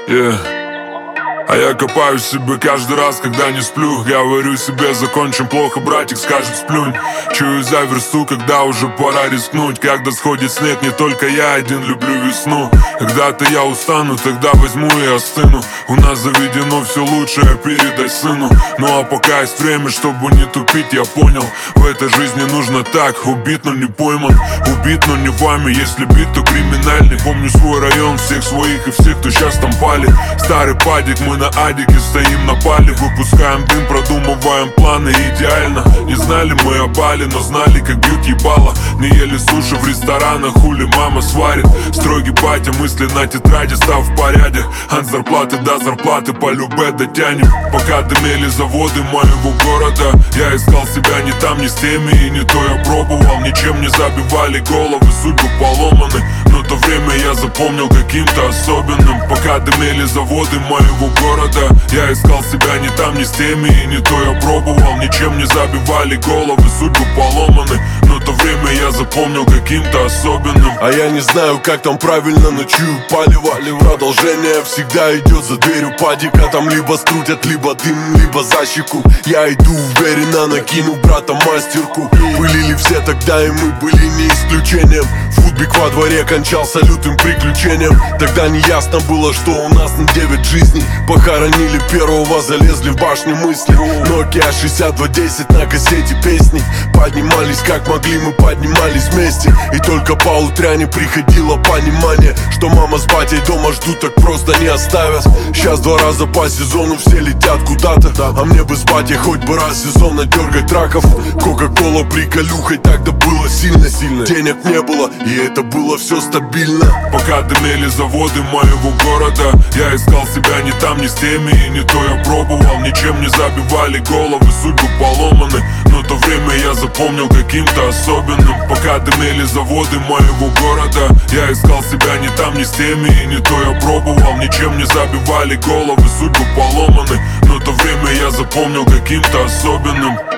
Yeah. А я копаюсь в себе каждый раз, когда не сплю. Говорю себе, закончим плохо, братик скажет сплюнь. Чую за версту, когда уже пора рискнуть. Когда сходит снег, не только я один люблю весну. Когда-то я устану, тогда возьму и остыну. У нас заведено все лучшее передать сыну. Ну а пока есть время, чтобы не тупить, я понял. В этой жизни нужно так, убит, но не пойман. Убит, но не вами, если бит, то криминальный. Помню свой район, всех своих и всех, кто сейчас там пали. Старый падик, мы на адике стоим на пале. Выпускаем дым, продумываем планы идеально. Не знали мы о бале, но знали, как бьют ебало. Не ели суши в ресторанах, хули мама сварит. Строгий батя, мысли на тетради, став в порядке. От зарплаты до зарплаты по любе дотянем. Пока дымели заводы моего города, я искал себя не там, не с теми, и не то я пробовал. Ничем не забивали головы, судьбы поломаны. Но то время я запомнил каким-то особенным. Пока дымели заводы моего города, я искал себя не там, не с теми, и не то я пробовал. Ничем не забивали головы, судьбы поломаны. Но то время я запомнил каким-то особенным. А я не знаю, как там правильно, но чую палево. Продолжение всегда идет за дверью падика. Там либо скрутят, либо дым, либо за щеку. Я иду уверенно, накину брата мастерку. Пылили все тогда, и мы были не исключением. Футбик во дворе кончался лютым приключением. Тогда не ясно было, что у нас на 9 жизней. Похоронили первого, залезли в башню мысли. Nokia 6210 на кассете песни. Поднимались как могли, мы поднимались вместе. И только по утряне приходило понимание, что мама с батей дома ждут, так просто не оставят. Сейчас 2 раза по сезону все летят куда-то. А мне бы с батей хоть бы раз сезонно дергать траков. Кока-кола приколюхой, тогда было сильно-сильно. Денег не было, и это было все стабильно. Пока дымели заводы моего города, я искал себя не там, не с теми, и не то я пробовал. Ничем не забивали головы, судьбы поломаны. Но то время я запомнил каким-то особенным. Пока дымели заводы моего города, я искал себя не там, не с теми, и не то я пробовал. Ничем не забивали головы, судьбы поломаны. Но то время я запомнил каким-то особенным.